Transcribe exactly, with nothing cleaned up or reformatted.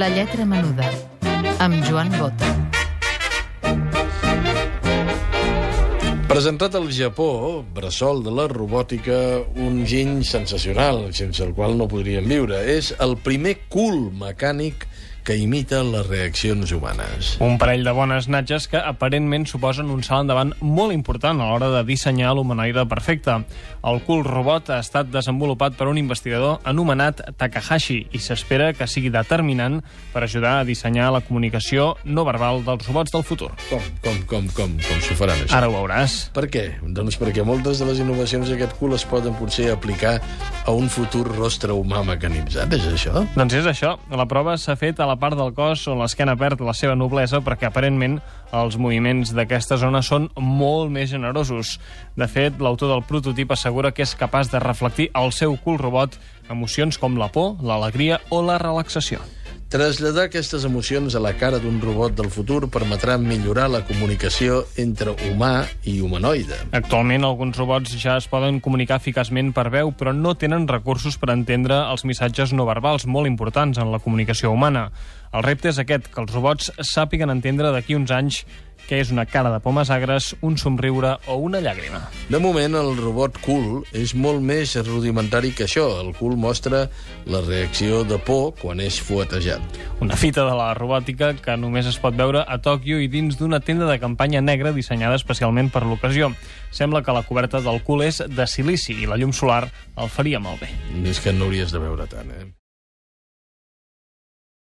La lletra menuda, amb Joan Bota. Presentat al Japó, bressol de la robòtica, un giny sensacional, sense el qual no podríem viure. És el primer cul mecànic que imita les reaccions humanes. Un parell de bones natges que aparentment suposen un salt endavant molt important a l'hora de dissenyar l'humanoide perfecte. El cul robot ha estat desenvolupat per un investigador anomenat Takahashi i s'espera que sigui determinant per ajudar a dissenyar la comunicació no verbal dels robots del futur. Com, com, com, com, com s'ho faran, això? Ara ho veuràs. Per què? Doncs perquè moltes de les innovacions d'aquest cul es poden potser aplicar a un futur rostre humà mecanitzat, és això? Doncs és això. La prova s'ha fet a la part del cos on l'esquena perd la seva noblesa perquè aparentment els moviments d'aquesta zona són molt més generosos. De fet, l'autor del prototip assegura que és capaç de reflectir al seu cul robot emocions com la por, l'alegria o la relaxació. Traslladar aquestes emocions a la cara d'un robot del futur permetrà millorar la comunicació entre humà i humanoide. Actualment, alguns robots ja es poden comunicar eficaçment per veu, però no tenen recursos per entendre els missatges no verbals molt importants en la comunicació humana. El repte és aquest, que els robots sàpiguen entendre d'aquí uns anys què és una cara de pomes agres, un somriure o una llàgrima. De moment, el robot cul és molt més rudimentari que això. El cul mostra la reacció de por quan és fuetejat. Una fita de la robòtica que només es pot veure a Tòquio i dins d'una tenda de campanya negra dissenyada especialment per l'ocasió. Sembla que la coberta del cul és de silici i la llum solar el faria malbé. És que no hauries de veure tant, eh?